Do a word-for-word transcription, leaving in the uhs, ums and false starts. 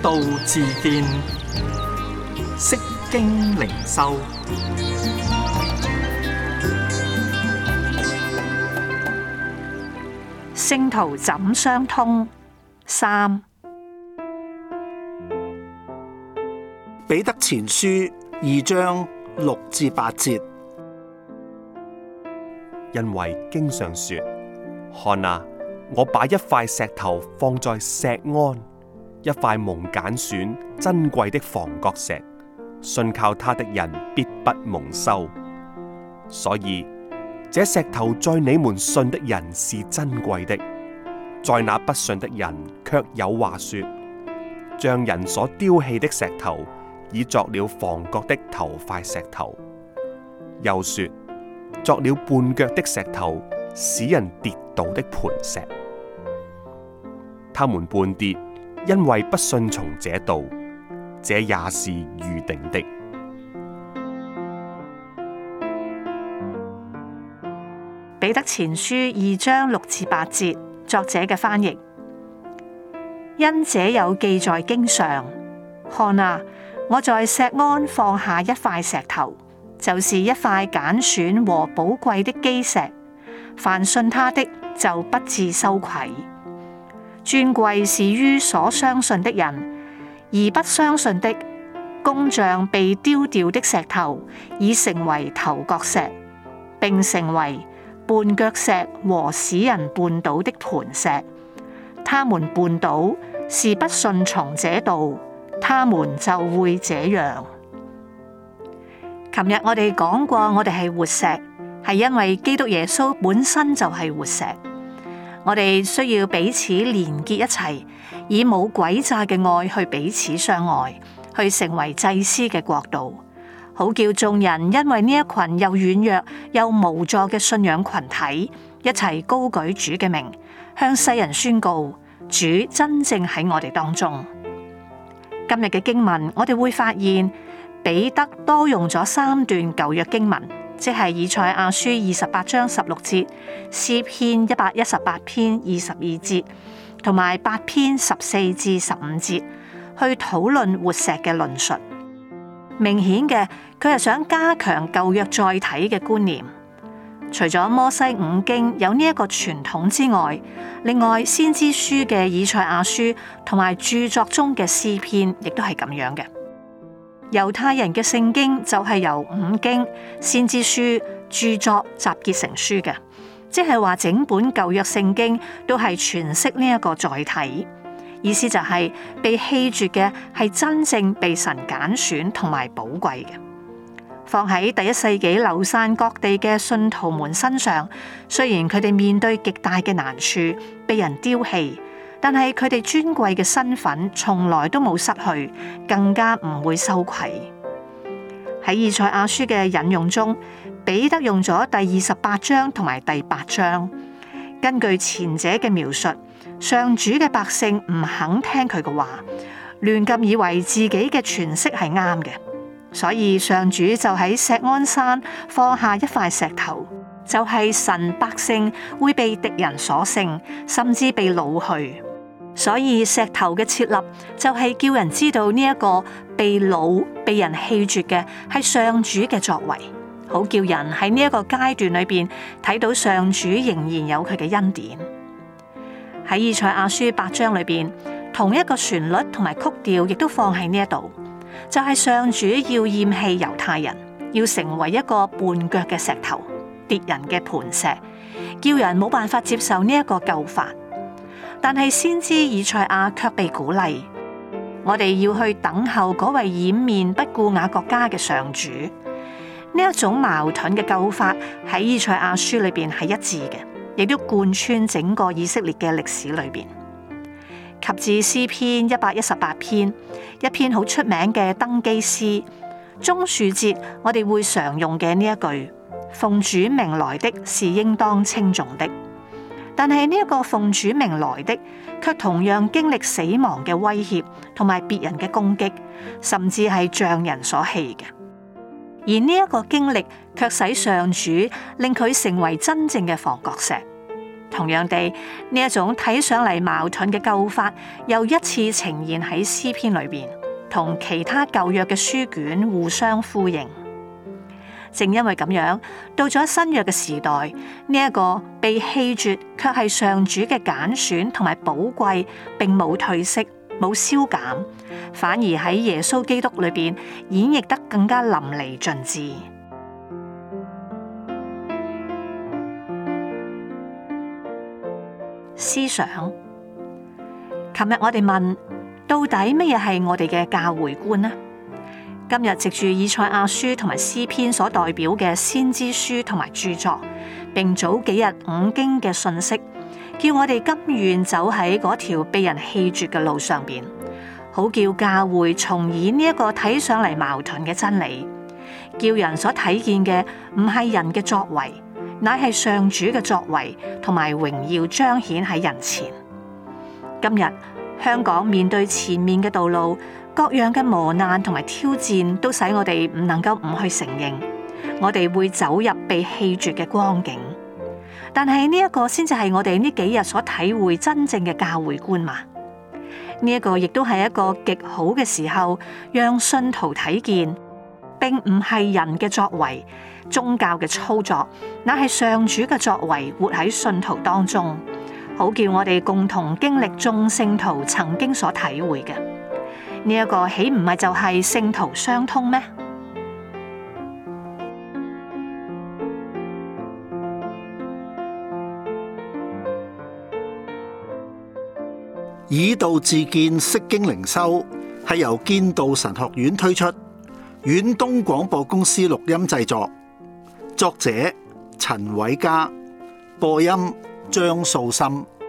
道自見，釋經靈修。 聖徒怎相通？三。 彼得前書二章六至八節， 因為經上說：看啊，我把一塊石頭放在錫安，一塊蒙揀選珍貴的房角石，信靠他的人必不蒙羞。所以這石頭在你們信的人是珍貴的，在那不信的人卻有話說：匠人所丟棄的石頭，已作了房角的頭塊石頭。又說：作了絆腳的石頭，使人跌倒的磐石。他們絆跌，因為不信從這道，這也是預定的。 彼得前書二章六至八節，作者嘅翻譯：因這有記在經上，看啊，我在錫安放下一塊石頭，就是一塊揀選和寶貴的基石，凡信他的就不致羞愧。尊貴是於所相信的人，而不相信的，工匠被丟掉的石頭，已成為頭角石，並成為絆腳石和使人絆倒的磐石。他們絆倒，是不順從這道，他們就會這樣。琴日我哋講過，我哋係活石，係因為基督耶穌本身就係活石。我哋需要彼此連結一齊，以冇詭詐嘅愛去彼此相愛，去成為祭司嘅國度，好叫眾人因為呢一群又軟弱又無助嘅信仰群體，一齊高舉主嘅名，向世人宣告主真正喺我哋當中。今日嘅經文，我哋會發現彼得多用咗三段舊約經文，即係以賽亞書二十八章十六節、詩篇一百一十八篇二十二節，同埋八篇十四至十五節，去討論活石嘅論述。明顯嘅，佢係想加強舊約載體嘅觀念。除咗摩西五經有呢一個傳統之外，另外先知書嘅以賽亞書同埋著作中嘅詩篇，亦都係咁樣嘅。猶太人嘅聖經就係由五經、先知書、著作集結成書嘅，即係話整本舊約聖經都係詮釋呢一個載體。意思就係被棄絕嘅係真正被神揀選同埋寶貴嘅。放喺第一世紀流散各地嘅信徒們身上，雖然佢哋面對極大嘅難處，被人丟棄，但係佢哋尊貴嘅身份從來都冇失去，更加唔會羞愧。喺以賽亞書嘅引用中，彼得用咗第二十八章同埋第八章，根據前者嘅描述，上主嘅百姓唔肯聽佢嘅話，亂咁以為自己嘅詮釋係啱嘅，所以上主就喺錫安山放下一塊石頭，就係神百姓會被敵人所勝，甚至被擄去。所以石頭嘅設立就係叫人知道呢一個被擄、被人棄絕嘅係上主嘅作為，好叫人喺呢一個階段裏邊睇到上主仍然有佢嘅恩典。喺以賽亞書八章裏邊，同一個旋律同埋曲調亦都放喺呢一度，就係上主要厭棄猶太人，要成為一個絆腳嘅石頭、跌人嘅磐石，叫人冇辦法接受呢一個救法。但係先知以賽亞卻被鼓勵，我哋要去等候嗰位掩面不顧雅各家嘅上主。呢一種矛盾嘅救法喺以賽亞書裏邊係一致嘅，亦都貫穿整個以色列嘅歷史裏邊。及至詩篇一百一十八篇，一篇好出名嘅登基詩，棕樹節我哋會常用嘅呢一句：奉主名來的是應當稱頌的。但係呢一個奉主名來的，卻同樣經歷死亡嘅威脅，同埋別人嘅攻擊，甚至係匠人所棄嘅。而呢一個經歷，卻使上主令佢成為真正嘅房角石。 同樣地，呢一種睇上嚟矛盾嘅救法，又一次呈現喺詩篇裏邊，同其他舊約嘅書卷互相呼應。正因為咁樣，到咗新約嘅時代，呢一個被棄絕卻係上主嘅揀選同埋寶貴，並冇褪色、冇消減，反而喺耶穌基督裏邊演繹得更加淋漓盡致。思想，琴日我哋問，到底乜嘢係我哋嘅教會觀呢？今日藉住以賽亞書同埋詩篇所代表嘅先知書同埋著作，並早幾日五經嘅信息，叫我哋甘願走喺嗰條被人棄絕嘅路上邊，好叫教會重演呢一個睇上嚟矛盾嘅真理，叫人所睇見嘅唔係人嘅作為，乃係上主嘅作為同埋榮耀彰顯喺人前。今日香港面對前面嘅道路，各樣嘅磨難同埋挑戰，都使我哋唔能夠唔去承認，我哋會走入被棄絕嘅光景。但係呢一個先至係我哋呢幾日所體會真正嘅教會觀嘛？呢一個亦都係一個極好嘅時候，讓信徒睇見，並唔係人嘅作為、宗教嘅操作，乃係上主嘅作為活喺信徒當中，好叫我哋共同經歷眾聖徒曾經所體會嘅。呢一個豈唔係就係聖徒相通咩？ 以道自見釋經靈修係由建道神學院推出，遠東廣播公司錄音製作，作者陳偉嘉，播音張素心。